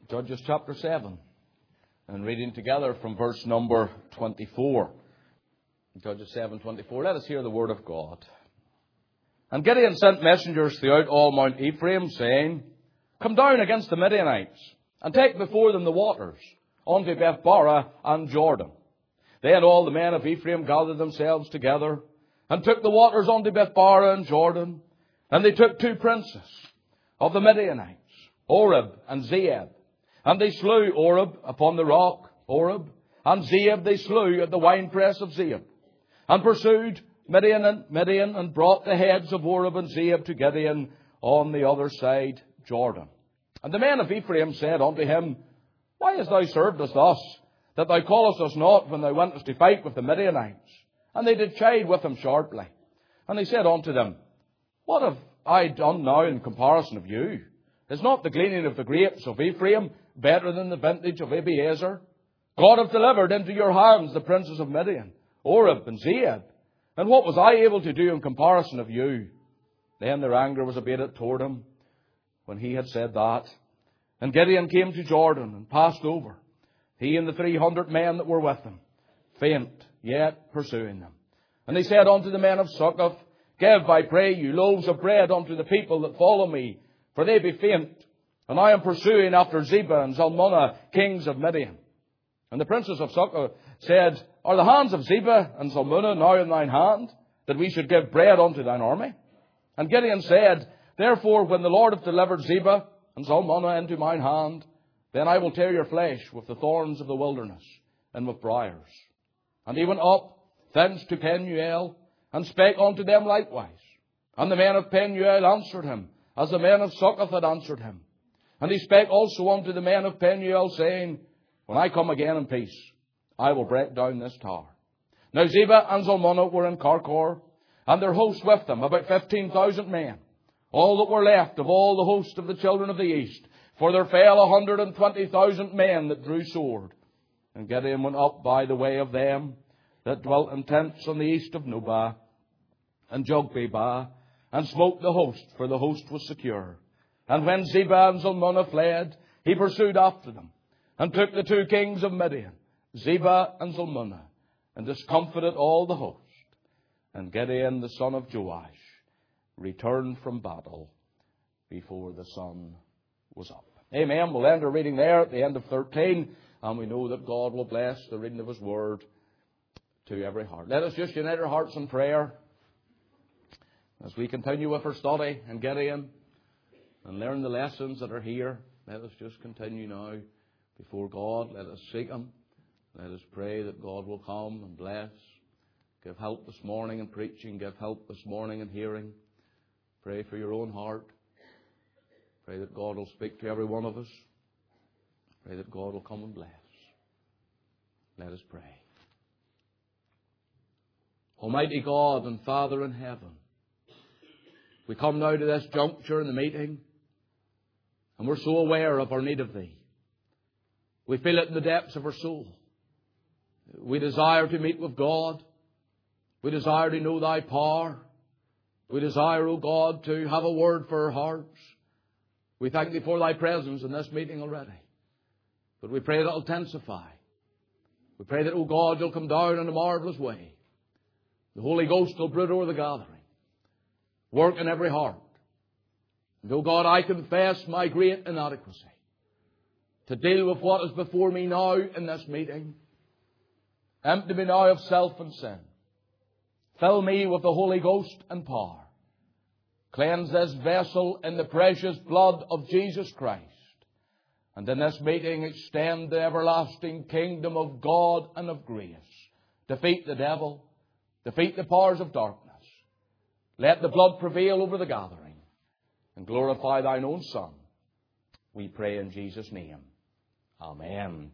Judges chapter 7. And reading together from verse number 24. Judges 7:24. Let us hear the word of God. And Gideon sent messengers throughout all Mount Ephraim, saying, Come down against the Midianites, and take before them the waters, unto Bethbara and Jordan. Then all the men of Ephraim gathered themselves together, and took the waters unto Bethbara and Jordan. And they took 2 princes of the Midianites, Oreb and Zeeb. And they slew Oreb upon the rock, Oreb, and Zeeb they slew at the winepress of Zeeb. And pursued Midian and brought the heads of Oreb and Zeeb to Gideon on the other side Jordan. And the men of Ephraim said unto him, Why hast thou served us thus, that thou callest us not when thou wentest to fight with the Midianites? And they did chide with him sharply. And he said unto them, What have I done now in comparison of you? Is not the gleaning of the grapes of Ephraim better than the vintage of Abiezer? God hath delivered into your hands the princes of Midian, Oreb and Zeeb. And what was I able to do in comparison of you? Then their anger was abated toward him when he had said that. And Gideon came to Jordan and passed over, he and the 300 men that were with him, faint, yet pursuing them. And he said unto the men of Succoth, Give, I pray you, loaves of bread unto the people that follow me, for they be faint. And I am pursuing after Zebah and Zalmunna, kings of Midian. And the princes of Succoth said, Are the hands of Zebah and Zalmunna now in thine hand, that we should give bread unto thine army? And Gideon said, Therefore, when the Lord hath delivered Zebah and Zalmunna into mine hand, then I will tear your flesh with the thorns of the wilderness and with briars. And he went up thence to Penuel, and spake unto them likewise. And the men of Penuel answered him, as the men of Succoth had answered him. And he spake also unto the men of Penuel, saying, When I come again in peace, I will break down this tower. Now Zebah and Zalmunna were in Karkor, and their host with them, about 15,000 men, all that were left of all the host of the children of the east. For there fell 120,000 men that drew sword. And Gideon went up by the way of them that dwelt in tents on the east of Nobah and Jogbehah, and smote the host, for the host was secure. And when Zebah and Zalmunna fled, he pursued after them, and took the 2 kings of Midian, Zebah and Zalmunna, and discomfited all the host. And Gideon the son of Joash returned from battle before the sun was up. Amen. We'll end our reading there at the end of 13, and we know that God will bless the reading of His Word to every heart. Let us just unite our hearts in prayer as we continue with our study in Gideon and learn the lessons that are here. Let us just continue now before God. Let us seek Him. Let us pray that God will come and bless. Give help this morning in preaching. Give help this morning in hearing. Pray for your own heart. Pray that God will speak to every one of us. Pray that God will come and bless. Let us pray. Almighty God and Father in heaven, we come now to this juncture in the meeting, and we're so aware of our need of Thee. We feel it in the depths of our soul. We desire to meet with God. We desire to know Thy power. We desire, O God, to have a word for our hearts. We thank Thee for Thy presence in this meeting already. But we pray that it'll intensify. We pray that, O God, You'll come down in a marvellous way. The Holy Ghost will brood over the gathering, work in every heart. And, O God, I confess my great inadequacy to deal with what is before me now in this meeting. Empty me now of self and sin. Fill me with the Holy Ghost and power. Cleanse this vessel in the precious blood of Jesus Christ. And in this meeting extend the everlasting kingdom of God and of grace. Defeat the devil. Defeat the powers of darkness. Let the blood prevail over the gathering. And glorify Thine own Son. We pray in Jesus' name. Amen.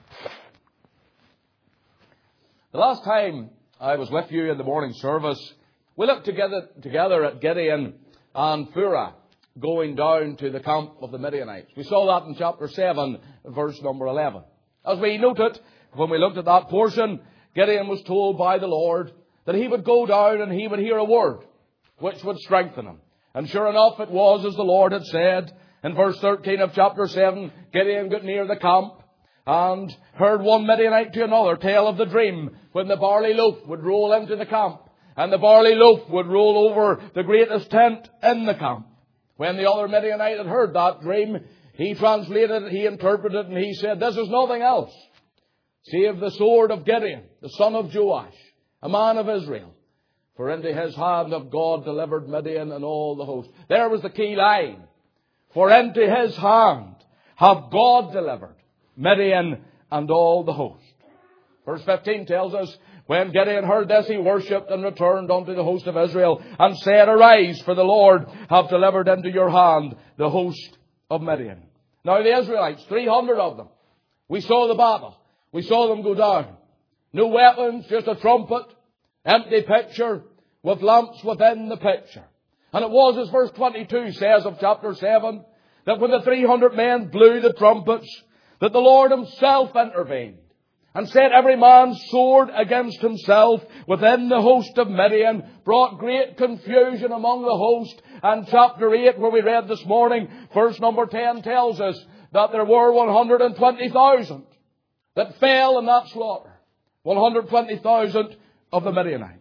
The last time I was with you in the morning service, we looked together at Gideon and Phurah going down to the camp of the Midianites. We saw that in chapter 7, verse number 11. As we noted, when we looked at that portion, Gideon was told by the Lord that he would go down and he would hear a word which would strengthen him. And sure enough, it was as the Lord had said. In verse 13 of chapter 7, Gideon got near the camp and heard one Midianite to another tell of the dream when the barley loaf would roll into the camp and the barley loaf would roll over the greatest tent in the camp. When the other Midianite had heard that dream, he translated it, he interpreted it, and he said, "This is nothing else save the sword of Gideon, the son of Joash, a man of Israel. For into his hand have God delivered Midian and all the host." There was the key line. For into his hand have God delivered Midian and all the host. Verse 15 tells us, when Gideon heard this, he worshipped and returned unto the host of Israel and said, "Arise, for the Lord hath delivered into your hand the host of Midian." Now the Israelites, 300 of them. We saw the battle. We saw them go down. No weapons, just a trumpet, empty pitcher, with lamps within the pitcher. And it was, as verse 22 says of chapter 7, that when the 300 men blew the trumpets, that the Lord himself intervened and set every man's sword against himself within the host of Midian, brought great confusion among the host. And chapter 8, where we read this morning, verse number 10 tells us that there were 120,000 that fell in that slaughter. 120,000 of the Midianites.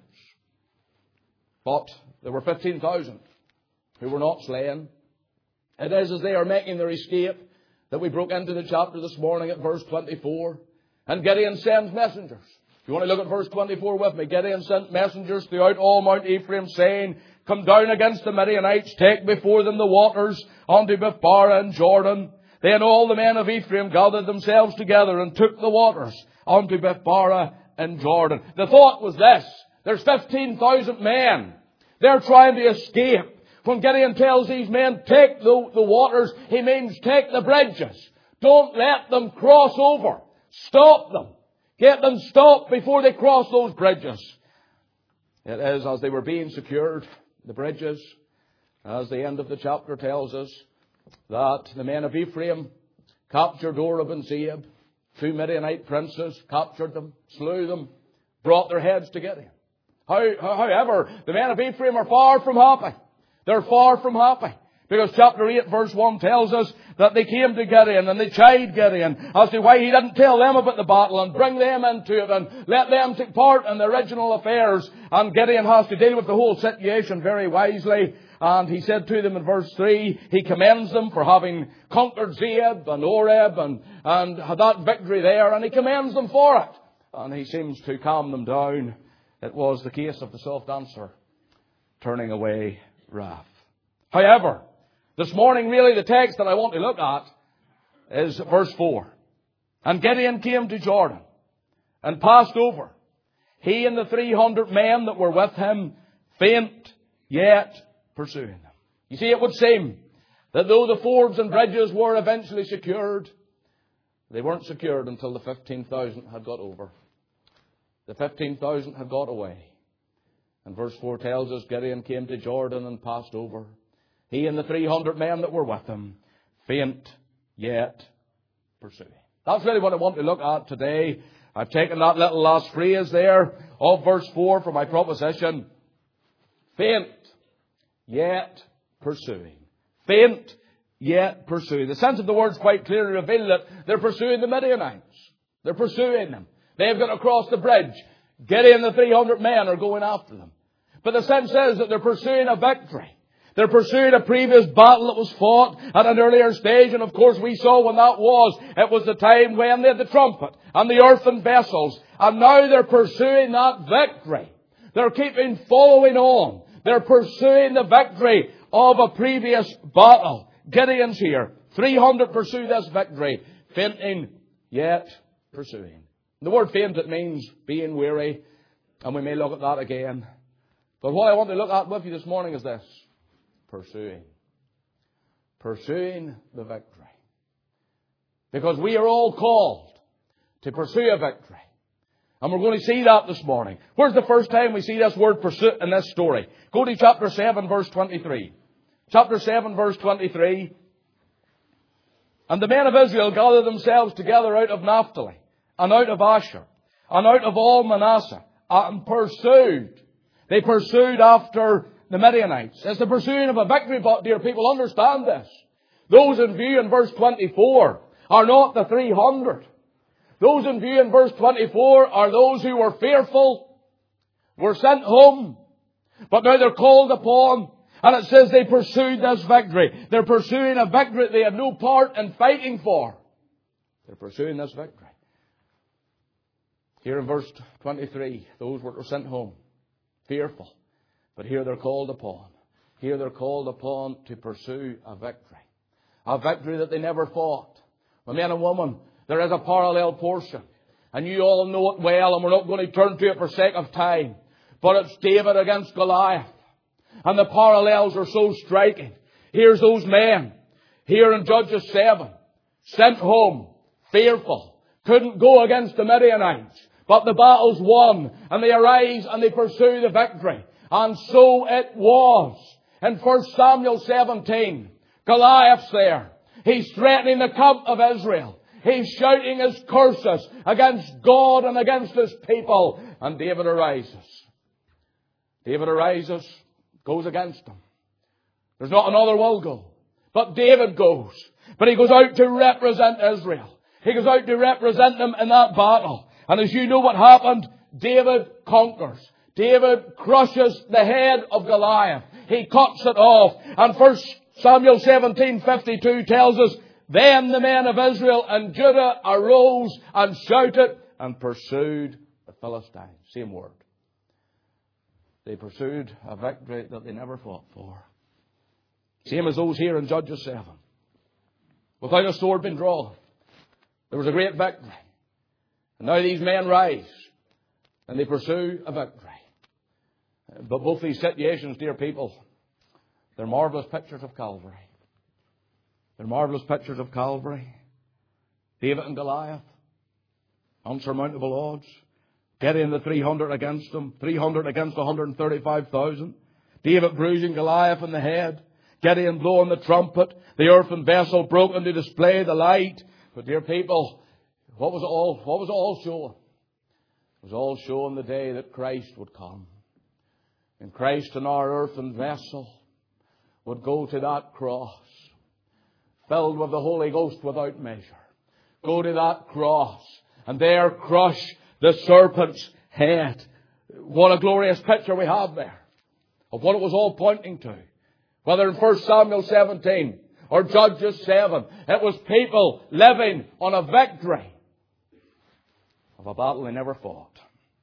But there were 15,000 who were not slain. It is as they are making their escape that we broke into the chapter this morning at verse 24. And Gideon sends messengers. If you want to look at verse 24 with me, Gideon sent messengers throughout all Mount Ephraim, saying, "Come down against the Midianites, take before them the waters unto Bethbara and Jordan." Then all the men of Ephraim gathered themselves together and took the waters unto Bethbara and Jordan. The thought was this: there's 15,000 men. They're trying to escape. When Gideon tells these men, take the waters, he means take the bridges. Don't let them cross over. Stop them. Get them stopped before they cross those bridges. It is as they were being secured, the bridges, as the end of the chapter tells us, that the men of Ephraim captured Oreb and Zeeb, 2 Midianite princes, captured them, slew them, brought their heads to Gideon. However, the men of Ephraim are far from happy. They're far from happy. Because chapter 8 verse 1 tells us that they came to Gideon and they chid Gideon as to why he didn't tell them about the battle and bring them into it and let them take part in the original affairs. And Gideon has to deal with the whole situation very wisely. And he said to them in verse 3, he commends them for having conquered Zeeb and Oreb and had that victory there. And he commends them for it. And he seems to calm them down. It was the case of the soft answer, turning away wrath. However, this morning really the text that I want to look at is verse 4. And Gideon came to Jordan and passed over, he and the 300 men that were with him, faint yet pursuing them. You see, it would seem that though the fords and bridges were eventually secured, they weren't secured until the 15,000 had got over. The 15,000 had got away. And verse 4 tells us Gideon came to Jordan and passed over, he and the 300 men that were with him, faint yet pursuing. That's really what I want to look at today. I've taken that little last phrase there of verse 4 for my proposition. Faint yet pursuing. Faint yet pursuing. The sense of the words quite clearly reveal that they're pursuing the Midianites. They're pursuing them. They've got across the bridge. Gideon and the 300 men are going after them. But the sense is that they're pursuing a victory. They're pursuing a previous battle that was fought at an earlier stage. And of course we saw when that was. It was the time when they had the trumpet and the earthen vessels. And now they're pursuing that victory. They're following on. They're pursuing the victory of a previous battle. Gideon's here. 300 pursue this victory. Fainting yet pursuing. The word faint, it means being weary. And we may look at that again. But what I want to look at with you this morning is this. Pursuing. Pursuing the victory. Because we are all called to pursue a victory. And we're going to see that this morning. Where's the first time we see this word pursuit in this story? Go to chapter 7 verse 23. Chapter 7 verse 23. And the men of Israel gathered themselves together out of Naphtali and out of Asher and out of all Manasseh and pursued. They pursued after the Midianites. It's the pursuing of a victory, but dear people, understand this. Those in view in verse 24 are not the 300. Those in view in verse 24 are those who were fearful, were sent home, but now they're called upon. And it says they pursued this victory. They're pursuing a victory they had no part in fighting for. They're pursuing this victory. Here in verse 23, those were sent home, fearful. But here they're called upon. Here they're called upon to pursue a victory. A victory that they never fought. But men and women, there is a parallel portion. And you all know it well, and we're not going to turn to it for sake of time. But it's David against Goliath. And the parallels are so striking. Here's those men, here in Judges 7, sent home, fearful, couldn't go against the Midianites. But the battle's won, and they arise and they pursue the victory. And so it was. In 1 Samuel 17, Goliath's there. He's threatening the camp of Israel. He's shouting his curses against God and against His people. And David arises. David arises, goes against him. There's not another will go. But David goes. But he goes out to represent Israel. He goes out to represent them in that battle. And as you know what happened, David conquers. David crushes the head of Goliath. He cuts it off. And 1 Samuel 17:52 tells us, then the men of Israel and Judah arose and shouted and pursued the Philistines. Same word. They pursued a victory that they never fought for. Same as those here in Judges 7. Without a sword being drawn, there was a great victory. And now these men rise and they pursue a victory. But both these situations, dear people, they're marvellous pictures of Calvary. They're marvellous pictures of Calvary. David and Goliath, unsurmountable odds. Gideon the 300 against them, 300 against 135,000. David bruising Goliath in the head. Gideon blowing the trumpet. The earthen vessel broken to display the light. But dear people, what was it all showing? It was all showing the day that Christ would come. And Christ in our earthen vessel would go to that cross, filled with the Holy Ghost without measure. Go to that cross and there crush the serpent's head. What a glorious picture we have there of what it was all pointing to. Whether in 1 Samuel 17 or Judges 7, it was people living on a victory of a battle they never fought.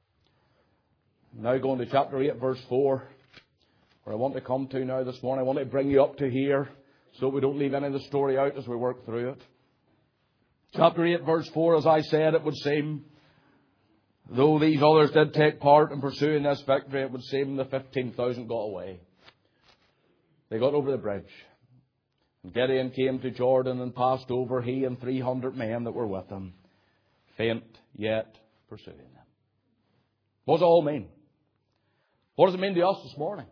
Now going to chapter 8, verse 4, where I want to come to now this morning. I want to bring you up to here so we don't leave any of the story out as we work through it. Chapter 8, verse 4, as I said, it would seem, though these others did take part in pursuing this victory, it would seem the 15,000 got away. They got over the bridge. And Gideon came to Jordan and passed over, he and 300 men that were with him, faint yet pursuing them. What does it all mean? What does it mean to us this morning?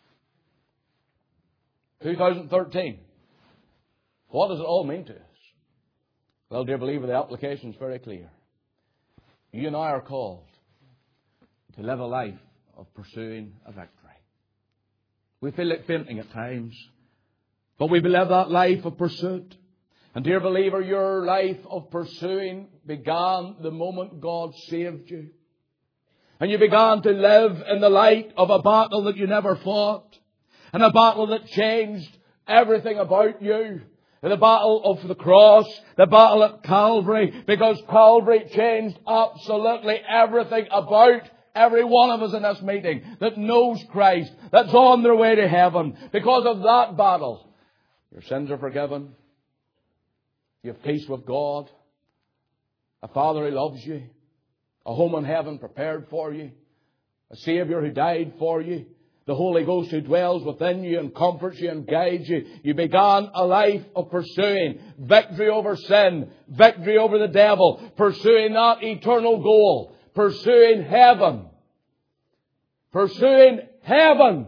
2013. What does it all mean to us? Well, dear believer, the application is very clear. You and I are called to live a life of pursuing a victory. We feel like fainting at times, but we live that life of pursuit. And dear believer, your life of pursuing began the moment God saved you. And you began to live in the light of a battle that you never fought. And a battle that changed everything about you. The battle of the cross, the battle at Calvary, because Calvary changed absolutely everything about every one of us in this meeting that knows Christ, that's on their way to heaven. Because of that battle, your sins are forgiven. You have peace with God. A Father who loves you. A home in heaven prepared for you. A Saviour who died for you. The Holy Ghost who dwells within you and comforts you and guides you. You began a life of pursuing victory over sin, victory over the devil, pursuing that eternal goal, pursuing heaven. Pursuing heaven.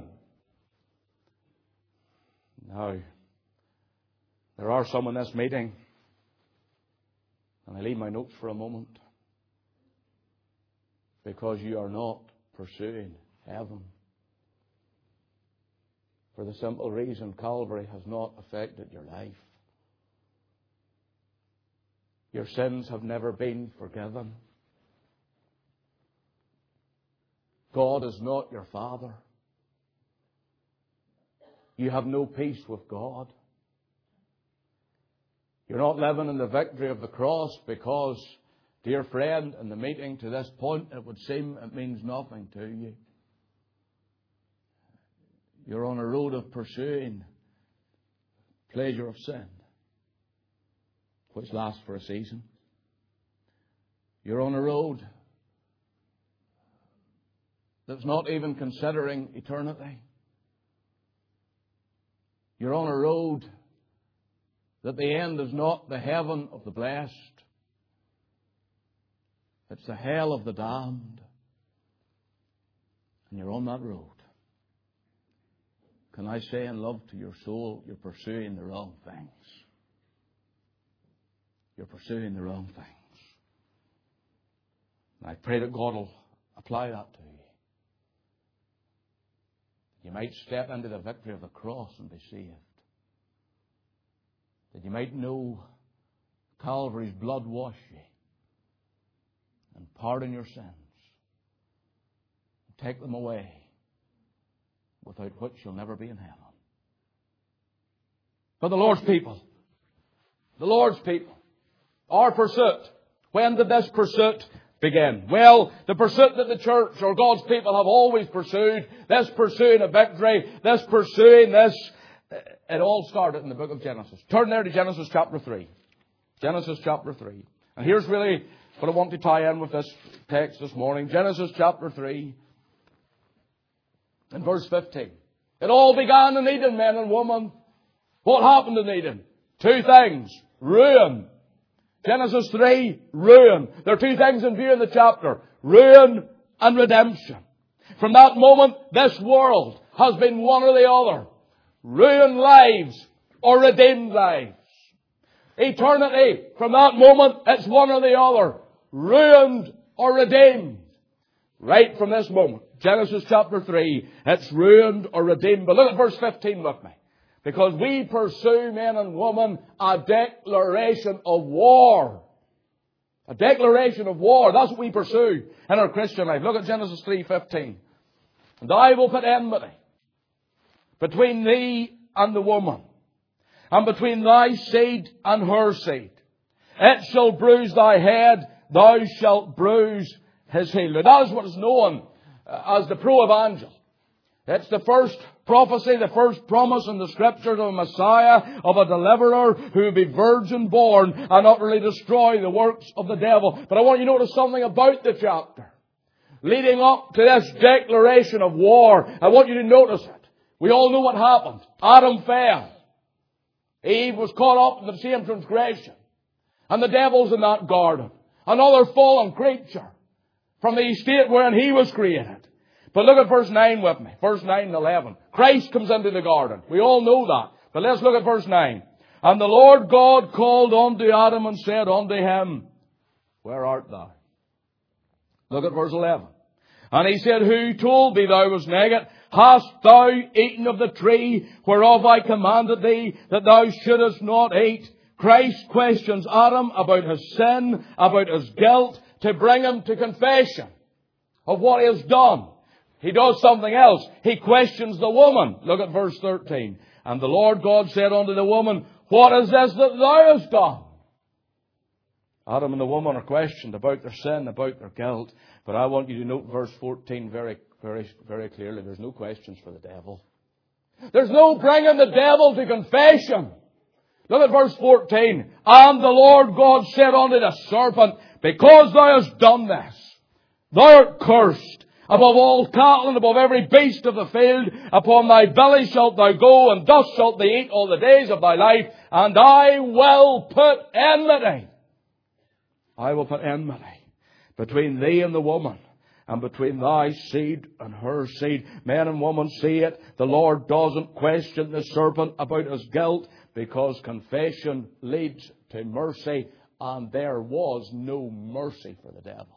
Now, there are some in this meeting, and I leave my notes for a moment, because you are not pursuing heaven. For the simple reason Calvary has not affected your life. Your sins have never been forgiven. God is not your Father. You have no peace with God. You're not living in the victory of the cross because, dear friend, in the meeting to this point, it would seem it means nothing to you. You're on a road of pursuing pleasure of sin, which lasts for a season. You're on a road that's not even considering eternity. You're on a road that the end is not the heaven of the blessed. It's the hell of the damned. And you're on that road. Can I say in love to your soul, you're pursuing the wrong things. You're pursuing the wrong things. And I pray that God will apply that to you. You might step into the victory of the cross and be saved. That you might know Calvary's blood wash you and pardon your sins and take them away, without which you'll never be in heaven. But the Lord's people, our pursuit, when did this pursuit begin? Well, the pursuit that the church or God's people have always pursued, this pursuing of victory, this pursuing this, it all started in the book of Genesis. Turn there to Genesis chapter 3. Genesis chapter 3. And here's really what I want to tie in with this text this morning. Genesis chapter 3 and verse 15. It all began in Eden, men and women. What happened in Eden? Two things. Ruin. Genesis 3, ruin. There are two things in view in the chapter. Ruin and redemption. From that moment, this world has been one or the other. Ruined lives or redeemed lives. Eternity, from that moment, it's one or the other. Ruined or redeemed. Right from this moment. Genesis chapter 3, it's ruined or redeemed. But look at verse 15 with me. Because we pursue, men and women, a declaration of war. A declaration of war. That's what we pursue in our Christian life. Look at Genesis 3:15. And I will put enmity between thee and the woman, and between thy seed and her seed. It shall bruise thy head, thou shalt bruise his heel. Now that is what is known as the pro-evangel. It's the first prophecy, the first promise in the Scriptures of a Messiah, of a deliverer who will be virgin born and utterly destroy the works of the devil. But I want you to notice something about the chapter. Leading up to this declaration of war, I want you to notice it. We all know what happened. Adam fell. Eve was caught up in the same transgression. And the devil's in that garden. Another fallen creature from the estate wherein he was created. But look at verse 9 with me. Verse 9 and 11. Christ comes into the garden. We all know that. But let's look at verse 9. And the Lord God called unto Adam and said unto him, Where art thou? Look at verse 11. And he said, Who told thee thou was naked? Hast thou eaten of the tree whereof I commanded thee that thou shouldest not eat? Christ questions Adam about his sin, about his guilt, to bring him to confession of what he has done. He does something else. He questions the woman. Look at verse 13. And the Lord God said unto the woman, What is this that thou hast done? Adam and the woman are questioned about their sin, about their guilt. But I want you to note verse 14 very clearly. There's no questions for the devil. There's no bringing the devil to confession. Look at verse 14. And the Lord God said unto the serpent, Because thou hast done this, thou art cursed above all cattle and above every beast of the field. Upon thy belly shalt thou go, and dust shalt thou eat all the days of thy life. And I will put enmity. I will put enmity between thee and the woman, and between thy seed and her seed. Men and women, see it. The Lord doesn't question the serpent about his guilt, because confession leads to mercy, and there was no mercy for the devil.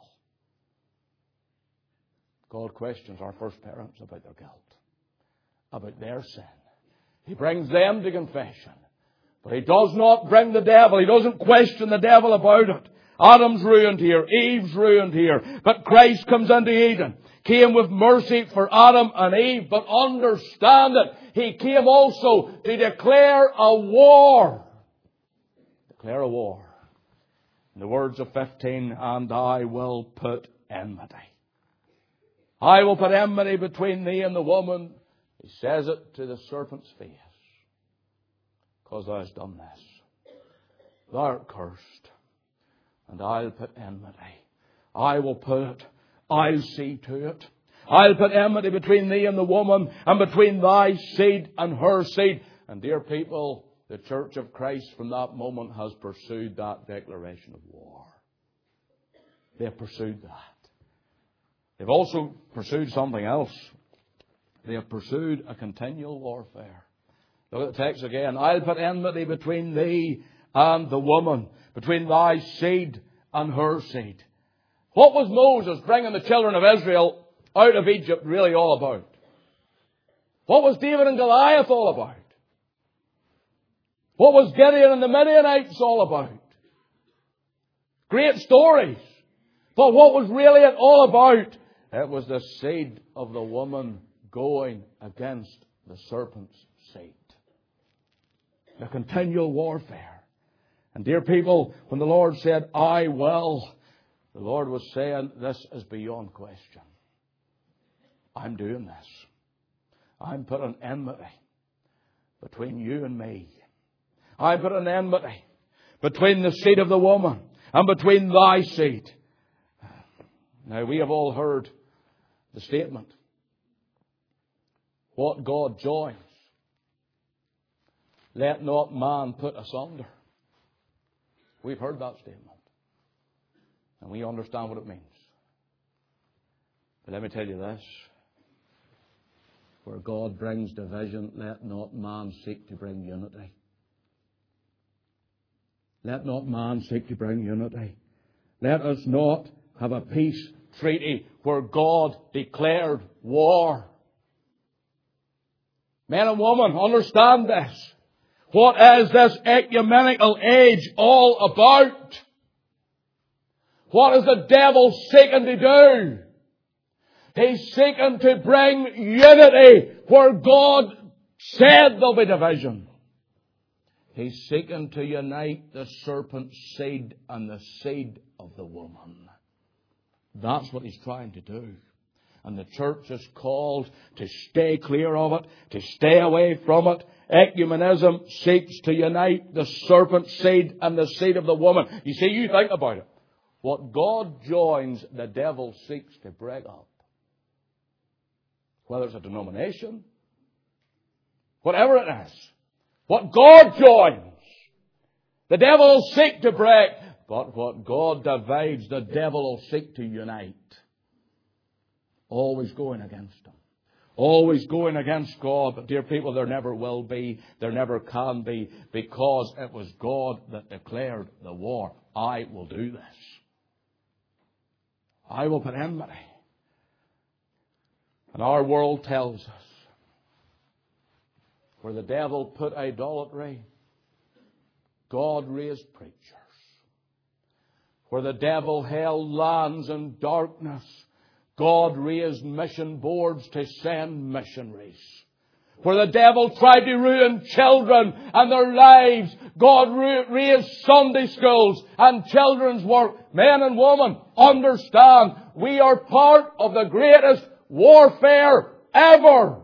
God questions our first parents about their guilt, about their sin. He brings them to confession. But he does not bring the devil. He doesn't question the devil about it. Adam's ruined here. Eve's ruined here. But Christ comes into Eden. Came with mercy for Adam and Eve. But understand it. He came also to declare a war. Declare a war. In the words of 15, and I will put enmity. I will put enmity between thee and the woman. He says it to the serpent's face. Because thou hast done this. Thou art cursed. And I'll put enmity. I will put it. I'll see to it. I'll put enmity between thee and the woman, and between thy seed and her seed. And dear people, the Church of Christ from that moment has pursued that declaration of war. They have pursued that. They've also pursued something else. They have pursued a continual warfare. Look at the text again. I'll put enmity between thee and the woman, between thy seed and her seed. What was Moses bringing the children of Israel out of Egypt really all about? What was David and Goliath all about? What was Gideon and the Midianites all about? Great stories. But what was really it all about? It was the seed of the woman going against the serpent's seed. The continual warfare. And dear people, when the Lord said, I will, the Lord was saying, this is beyond question. I'm doing this. I'm putting enmity between you and me. I put an enmity between the seed of the woman and between thy seed. Now, we have all heard the statement, what God joins, let not man put asunder. We've heard that statement. And we understand what it means. But let me tell you this. Where God brings division, let not man seek to bring unity. Let not man seek to bring unity. Let us not have a peace treaty where God declared war. Men and women, understand this. What is this ecumenical age all about? What is the devil seeking to do? He's seeking to bring unity where God said there'll be division. He's seeking to unite the serpent's seed and the seed of the woman. That's what he's trying to do. And the church is called to stay clear of it, to stay away from it. Ecumenism seeks to unite the serpent's seed and the seed of the woman. You see, you think about it. What God joins, the devil seeks to break up. Whether it's a denomination, whatever it is. What God joins, the devil will seek to break. But what God divides, the devil will seek to unite. Always going against him. Always going against God. But dear people, there never will be, there never can be, because it was God that declared the war. I will do this. I will put enmity. And our world tells us, where the devil put idolatry, God raised preachers. Where the devil held lands in darkness, God raised mission boards to send missionaries. Where the devil tried to ruin children and their lives, God raised Sunday schools and children's work. Men and women, understand, we are part of the greatest warfare ever.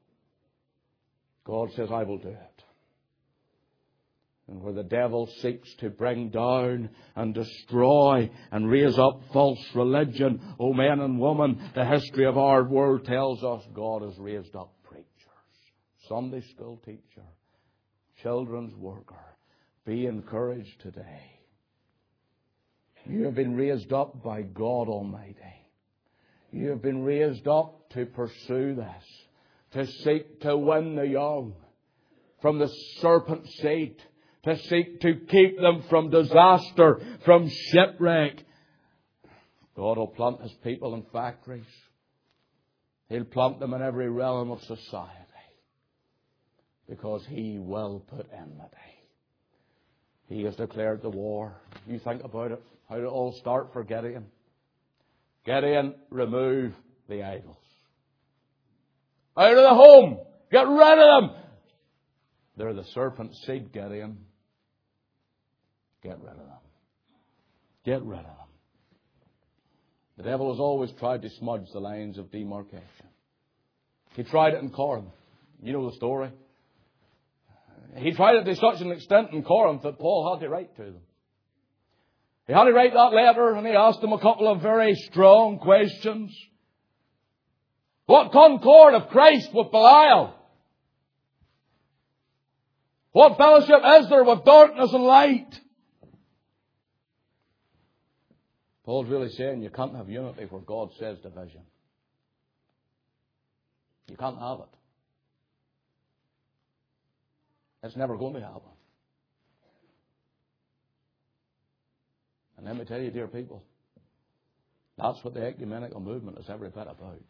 God says, I will do it. And where the devil seeks to bring down and destroy and raise up false religion, oh men and women, the history of our world tells us God has raised up preachers, Sunday school teacher, children's worker. Be encouraged today. You have been raised up by God Almighty. You have been raised up to pursue this, to seek to win the young from the serpent's seed, to seek to keep them from disaster, from shipwreck. God will plant His people in factories. He'll plant them in every realm of society, because He will put enmity. He has declared the war. You think about it. How did it all start for Gideon? Gideon, remove the idols. Out of the home. Get rid of them. They're the serpent's seed, Gideon. Get rid of them. Get rid of them. The devil has always tried to smudge the lines of demarcation. He tried it in Corinth. You know the story. He tried it to such an extent in Corinth that Paul had to write to them. He had to write that letter and he asked them a couple of very strong questions. What concord of Christ with Belial? What fellowship is there with darkness and light? Paul's really saying you can't have unity where God says division. You can't have it. It's never going to happen. And let me tell you, dear people, that's what the ecumenical movement is every bit about.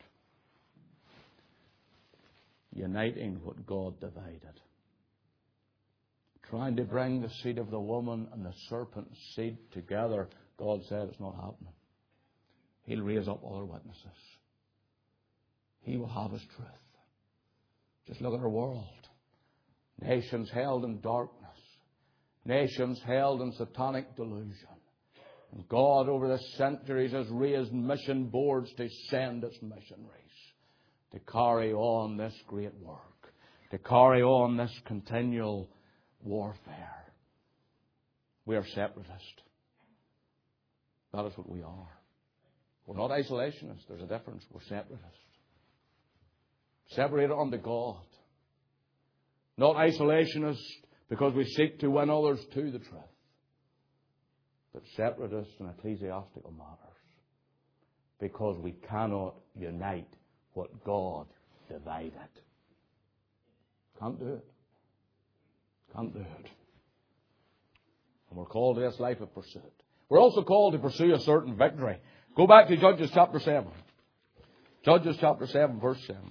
Uniting what God divided. Trying to bring the seed of the woman and the serpent's seed together. God said it's not happening. He'll raise up other witnesses. He will have His truth. Just look at our world. Nations held in darkness. Nations held in satanic delusion. And God over the centuries has raised mission boards to send its missionaries to carry on this great work, to carry on this continual warfare. We are separatists. That is what we are. We're not isolationists. There's a difference. We're separatists. Separated unto God. Not isolationists because we seek to win others to the truth. But separatists in ecclesiastical matters. Because we cannot unite what God divided. Can't do it. Can't do it. And we're called to this life of pursuit. We're also called to pursue a certain victory. Go back to Judges chapter 7. Judges chapter 7, verse 7.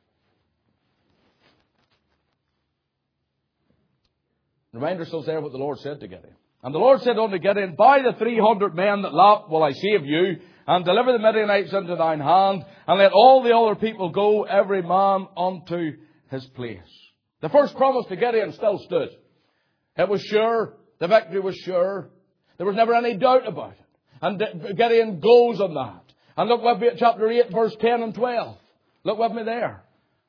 Remind ourselves there what the Lord said to Gideon. And the Lord said unto Gideon, Buy the 300 men that lapped will I save you, and deliver the Midianites into thine hand, and let all the other people go, every man unto his place. The first promise to Gideon still stood. It was sure. The victory was sure. There was never any doubt about it. And Gideon goes on that. And look with me at chapter 8, verse 10 and 12. Look with me there.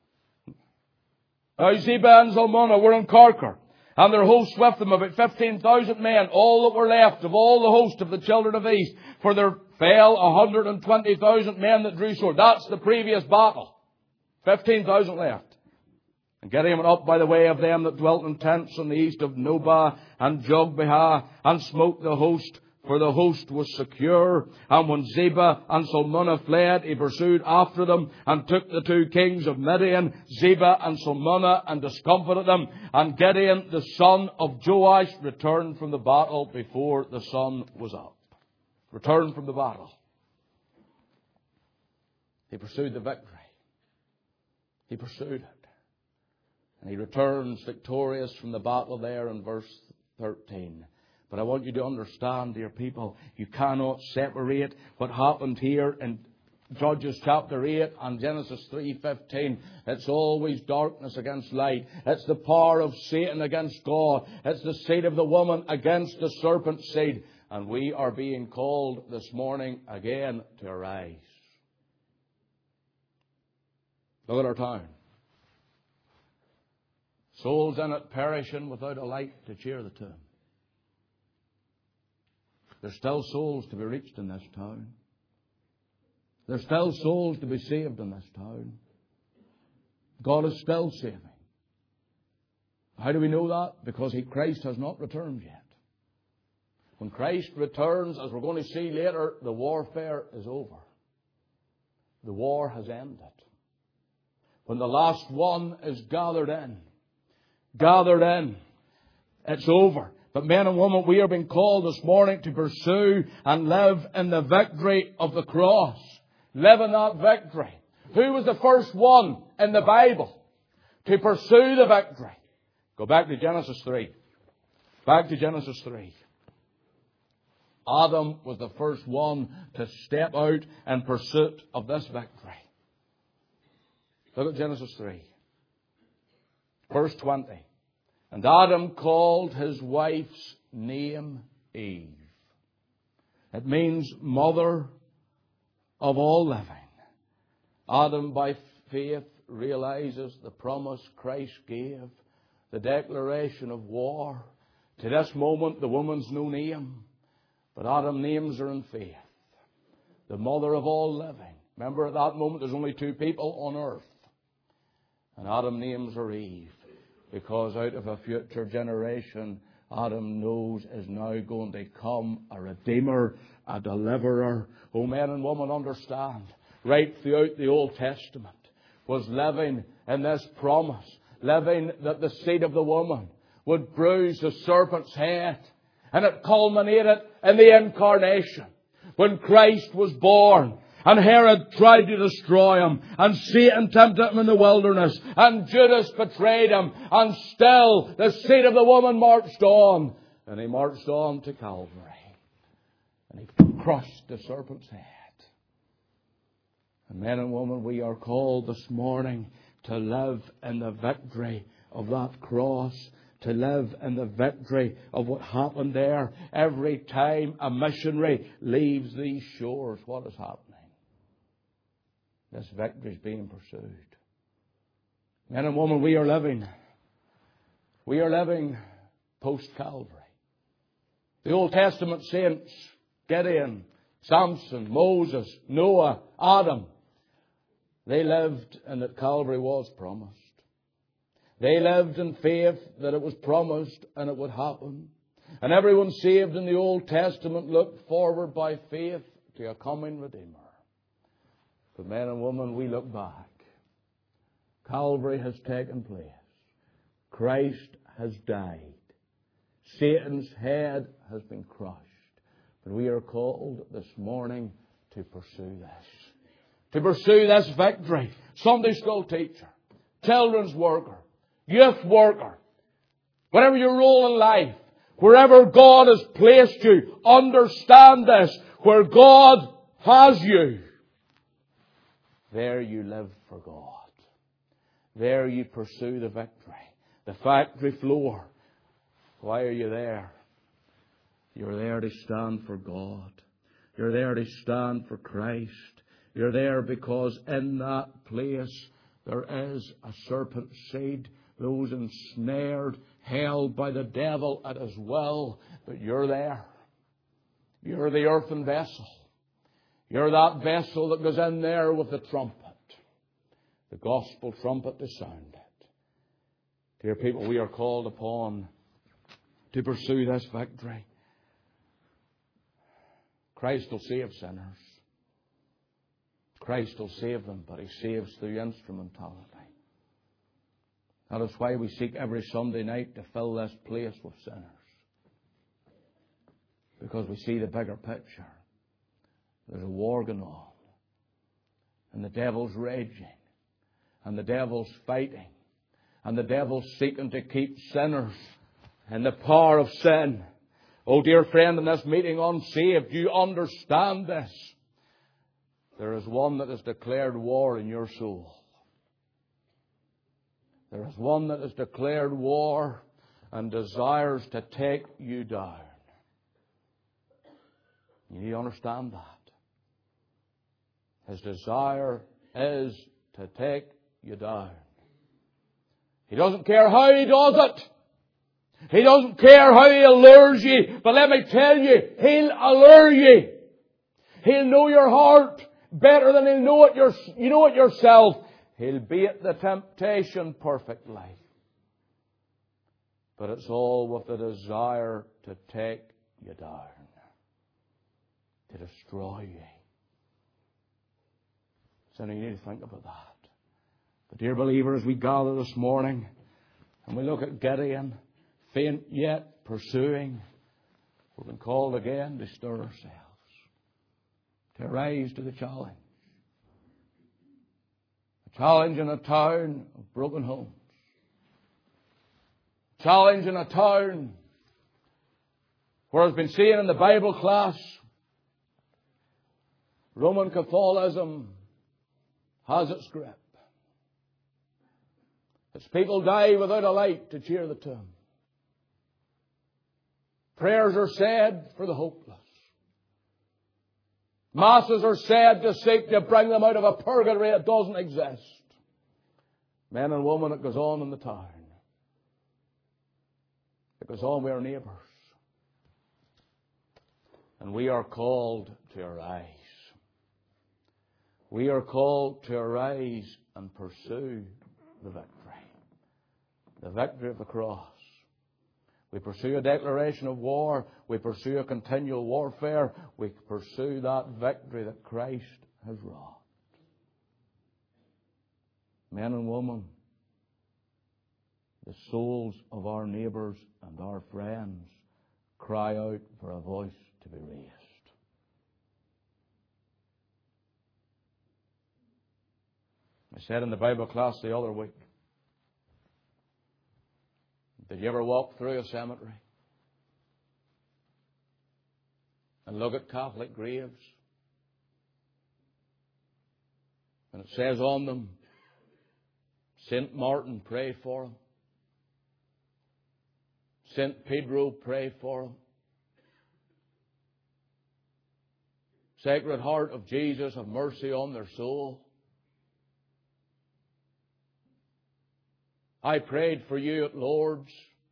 Now Zebah and Zalmunna were in Karkor, and their host with them, about 15,000 men, all that were left of all the host of the children of the east. For there fell 120,000 men that drew sword. That's the previous battle. 15,000 left. And Gideon went up by the way of them that dwelt in tents on the east of Nobah and Jogbehah, and smote the host, for the host was secure. And when Zebah and Zalmunna fled, he pursued after them, and took the two kings of Midian, Zebah and Zalmunna, and discomfited them. And Gideon, the son of Joash, returned from the battle before the sun was up. Returned from the battle. He pursued the victory. He pursued it. And he returns victorious from the battle there in verse 13. But I want you to understand, dear people, you cannot separate what happened here in Judges chapter 8 and Genesis 3:15. It's always darkness against light. It's the power of Satan against God. It's the seed of the woman against the serpent's seed. And we are being called this morning again to arise. Look at our town. Souls in it perishing without a light to cheer the tomb. There's still souls to be reached in this town. There's still souls to be saved in this town. God is still saving. How do we know that? Because Christ has not returned yet. When Christ returns, as we're going to see later, the warfare is over. The war has ended. When the last one is gathered in, it's over. But men and women, we are being called this morning to pursue and live in the victory of the cross. Live in that victory. Who was the first one in the Bible to pursue the victory? Go back to Genesis 3. Back to Genesis 3. Adam was the first one to step out in pursuit of this victory. Look at Genesis 3. Verse 20. And Adam called his wife's name Eve. It means mother of all living. Adam, by faith, realizes the promise Christ gave, the declaration of war. To this moment, the woman's no name, but Adam names her in faith. The mother of all living. Remember, at that moment, there's only two people on earth. And Adam names her Eve, because out of a future generation, Adam knows is now going to come a Redeemer, a Deliverer. Oh, men and women, understand, right throughout the Old Testament was living in this promise, living that the seed of the woman would bruise the serpent's head. And it culminated in the incarnation, when Christ was born. And Herod tried to destroy him. And Satan tempted him in the wilderness. And Judas betrayed him. And still the seed of the woman marched on. And he marched on to Calvary. And he crushed the serpent's head. And men and women, we are called this morning to live in the victory of that cross. To live in the victory of what happened there. Every time a missionary leaves these shores, what is happening? This victory is being pursued. Men and women, we are living post-Calvary. The Old Testament saints, Gideon, Samson, Moses, Noah, Adam, they lived and that Calvary was promised. They lived in faith that it was promised and it would happen. And everyone saved in the Old Testament looked forward by faith to a coming Redeemer. But men and women, we look back. Calvary has taken place. Christ has died. Satan's head has been crushed. But we are called this morning to pursue this. To pursue this victory. Sunday school teacher, children's worker, youth worker, whatever your role in life, wherever God has placed you, understand this. Where God has you, there you live for God. There you pursue the victory. The factory floor. Why are you there? You're there to stand for God. You're there to stand for Christ. You're there because in that place there is a serpent seed. Those ensnared, held by the devil at his will. But you're there. You're the earthen vessel. You're that vessel that goes in there with the trumpet. The gospel trumpet to sound it. Dear people, we are called upon to pursue this victory. Christ will save sinners. Christ will save them, but He saves through instrumentality. That is why we seek every Sunday night to fill this place with sinners. Because we see the bigger picture. There's a war going on. And the devil's raging. And the devil's fighting. And the devil's seeking to keep sinners in the power of sin. Oh, dear friend, in this meeting unsaved, you understand this. There is one that has declared war in your soul. There is one that has declared war and desires to take you down. You need to understand that. His desire is to take you down. He doesn't care how he does it. He doesn't care how he allures you. But let me tell you, he'll allure you. He'll know your heart better than he'll know it you know it yourself. He'll beat the temptation perfectly. But it's all with the desire to take you down. To destroy you. So you need to think about that. But dear believer, as we gather this morning and we look at Gideon, faint yet pursuing, we've been called again to stir ourselves, to rise to the challenge. A challenge in a town of broken homes. Challenge in a town For as been seen in the Bible class, Roman Catholicism has its grip. Its people die without a light to cheer the tomb. Prayers are said for the hopeless. Masses are said to seek to bring them out of a purgatory that doesn't exist. Men and women, it goes on in the town. It goes on with our neighbours. And we are called to arise. We are called to arise and pursue the victory. The victory of the cross. We pursue a declaration of war. We pursue a continual warfare. We pursue that victory that Christ has wrought. Men and women, the souls of our neighbours and our friends cry out for a voice to be raised. I said in the Bible class the other week, did you ever walk through a cemetery and look at Catholic graves? And it says on them, St. Martin, pray for him. St. Pedro, pray for him. Sacred Heart of Jesus, have mercy on their soul. I prayed for you at Lourdes.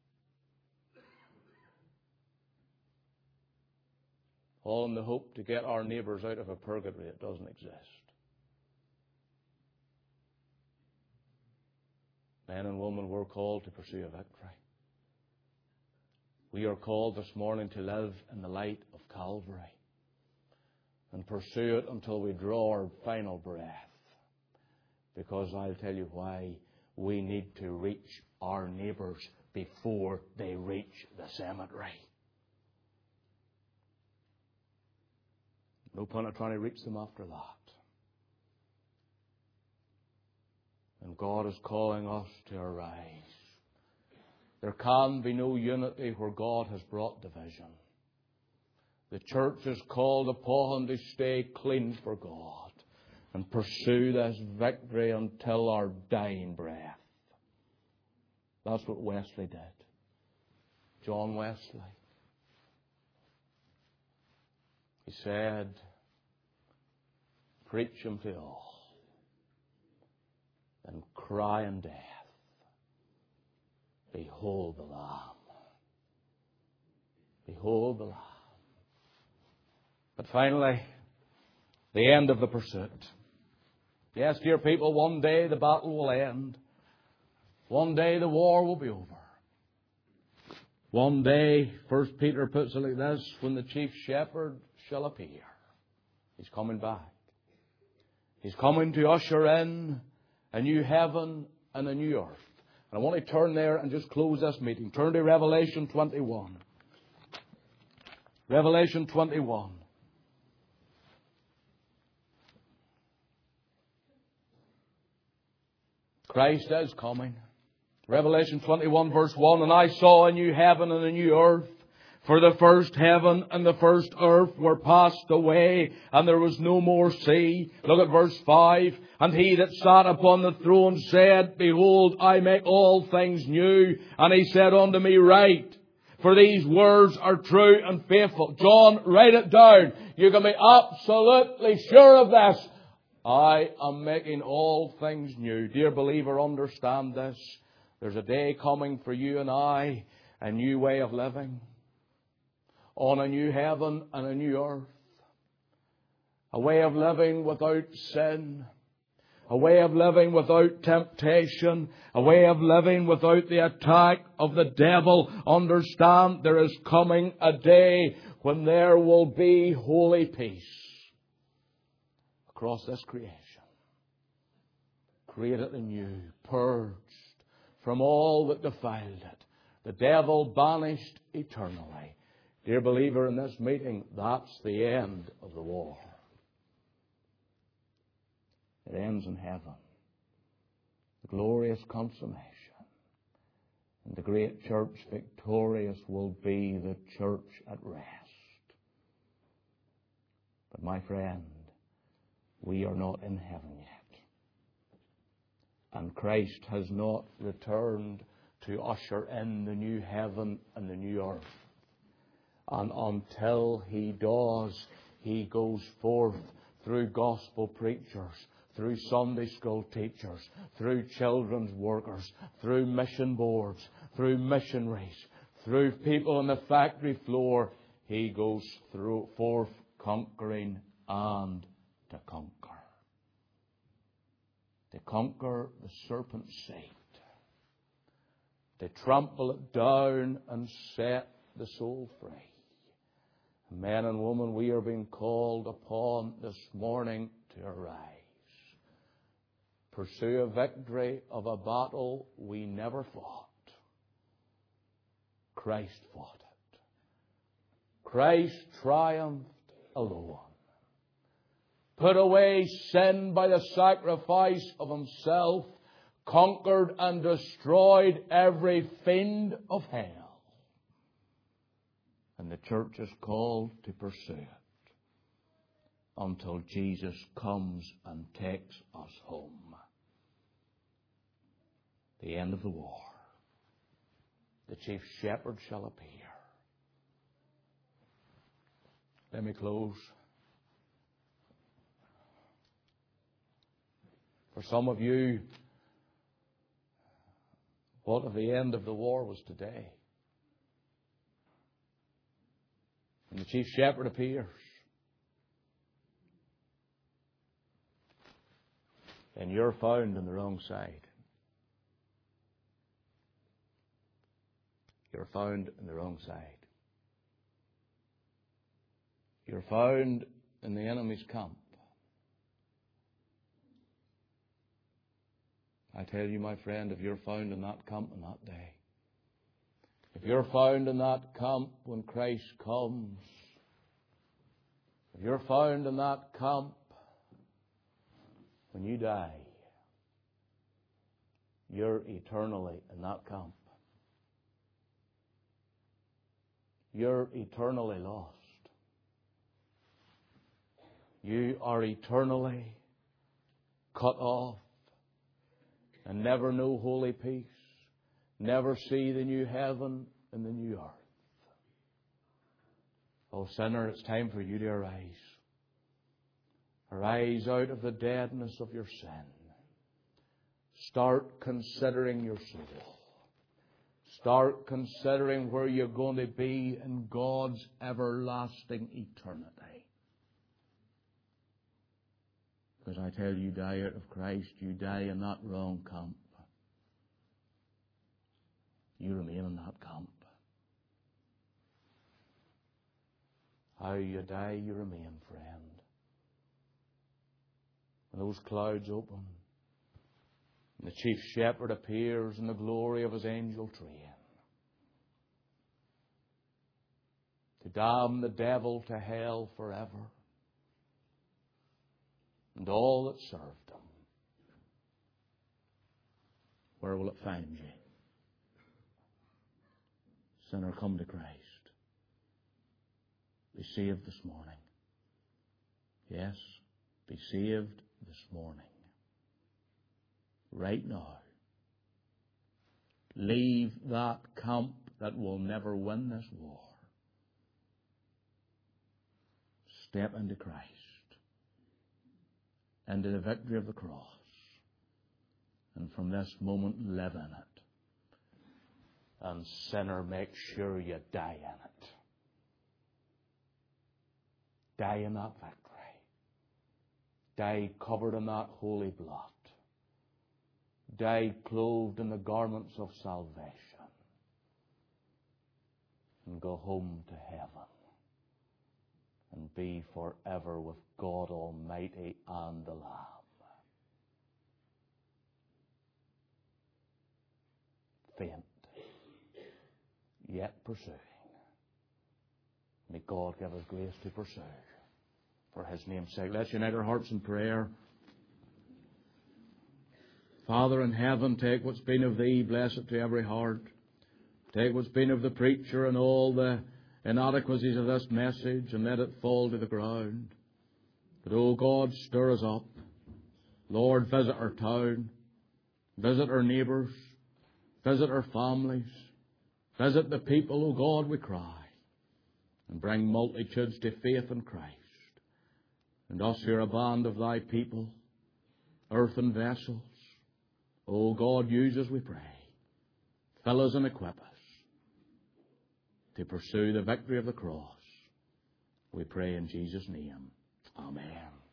All in the hope to get our neighbours out of a purgatory that doesn't exist. Men and women, we're called to pursue a victory. We are called this morning to live in the light of Calvary and pursue it until we draw our final breath. Because I'll tell you why. We need to reach our neighbours before they reach the cemetery. No point in trying to reach them after that. And God is calling us to arise. There can be no unity where God has brought division. The church is called upon to stay clean for God and pursue this victory until our dying breath. That's what Wesley did. John Wesley. He said, preach him to all and cry in death, behold the Lamb. Behold the Lamb. But finally, the end of the pursuit. Yes, dear people, one day the battle will end. One day the war will be over. One day, 1 Peter puts it like this, when the chief shepherd shall appear. He's coming back. He's coming to usher in a new heaven and a new earth. And I want to turn there and just close this meeting. Turn to Revelation 21. Revelation 21. Christ is coming. Revelation 21 verse 1, and I saw a new heaven and a new earth, for the first heaven and the first earth were passed away, and there was no more sea. Look at verse 5. And he that sat upon the throne said, behold, I make all things new. And he said unto me, write, for these words are true and faithful. John, write it down. You can be absolutely sure of this. I am making all things new. Dear believer, understand this. There's a day coming for you and I, a new way of living, on a new heaven and a new earth. A way of living without sin. A way of living without temptation. A way of living without the attack of the devil. Understand, there is coming a day when there will be holy peace across this creation. Created anew, purged from all that defiled it. The devil banished eternally. Dear believer, in this meeting, that's the end of the war. It ends in heaven. The glorious consummation. And the great church victorious will be the church at rest. But my friend, we are not in heaven yet. And Christ has not returned to usher in the new heaven and the new earth. And until He does, He goes forth through gospel preachers, through Sunday school teachers, through children's workers, through mission boards, through missionaries, through people on the factory floor. He goes forth conquering and to conquer. To conquer the serpent's seed. To trample it down and set the soul free. Men and women, we are being called upon this morning to arise. Pursue a victory of a battle we never fought. Christ fought it. Christ triumphed alone. Put away sin by the sacrifice of Himself, conquered and destroyed every fiend of hell. And the church is called to pursue it until Jesus comes and takes us home. The end of the war. The chief shepherd shall appear. Let me close. For some of you, what if the end of the war was today? And the chief shepherd appears. And you're found on the wrong side. You're found on the wrong side. You're found in the enemy's camp. I tell you, my friend, if you're found in that camp on that day, if you're found in that camp when Christ comes, if you're found in that camp when you die, you're eternally in that camp. You're eternally lost. You are eternally cut off and never know holy peace, never see the new heaven and the new earth. Oh, sinner, it's time for you to arise. Arise out of the deadness of your sin. Start considering your soul. Start considering where you're going to be in God's everlasting eternity. Because I tell you, die out of Christ, you die in that wrong camp. You remain in that camp. How you die, you remain, friend. When those clouds open, and the chief shepherd appears in the glory of his angel train, to damn the devil to hell forever, and all that served him, where will it find you? Sinner, come to Christ. Be saved this morning. Yes, be saved this morning. Right now. Leave that camp that will never win this war. Step into Christ. Into the victory of the cross. And from this moment, live in it. And sinner, make sure you die in it. Die in that victory. Die covered in that holy blood. Die clothed in the garments of salvation. And go home to heaven. And be forever with God Almighty and the Lamb. Faint, yet pursuing. May God give us grace to pursue for His name's sake. Let's unite our hearts in prayer. Father in heaven, take what's been of Thee, bless it to every heart. Take what's been of the preacher and all the inadequacies of this message and let it fall to the ground. But, O God, stir us up. Lord, visit our town. Visit our neighbours. Visit our families. Visit the people, O God, we cry. And bring multitudes to faith in Christ. And us here a band of thy people, earthen vessels. O God, use us, we pray. Fill us and equip us to pursue the victory of the cross. We pray in Jesus' name. Amen.